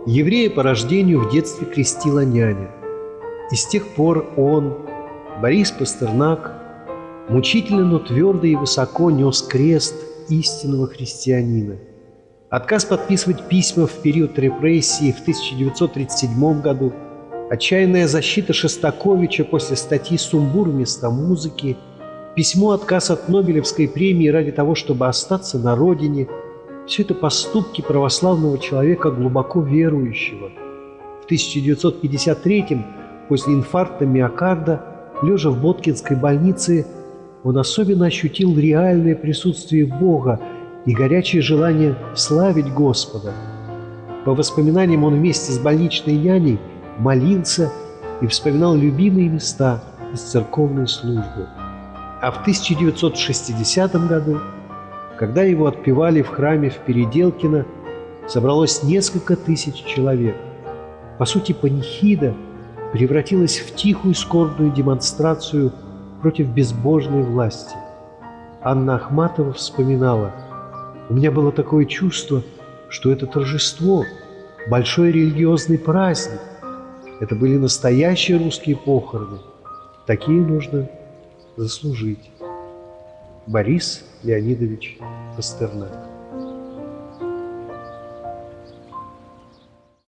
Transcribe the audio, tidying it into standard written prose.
Еврея по рождению в детстве крестила няня. И с тех пор он, Борис Пастернак, мучительно, но твердо и высоко нес крест истинного христианина. Отказ подписывать письма в период репрессий в 1937 году, отчаянная защита Шостаковича после статьи «Сумбур вместо музыки», письмо отказ от Нобелевской премии ради того, чтобы остаться на родине – все это поступки православного человека, глубоко верующего. В 1953-м, после инфаркта миокарда, лежа в Боткинской больнице, он особенно ощутил реальное присутствие Бога и горячее желание славить Господа. По воспоминаниям, он вместе с больничной няней молился и вспоминал любимые места из церковной службы. А в 1960 году, когда его отпевали в храме в Переделкино, собралось несколько тысяч человек. По сути, панихида превратилась в тихую скорбную демонстрацию против безбожной власти. Анна Ахматова вспоминала: «У меня было такое чувство, что это торжество, большой религиозный праздник. Это были настоящие русские похороны. Такие нужно заслужить». Борис Леонидович Пастернак.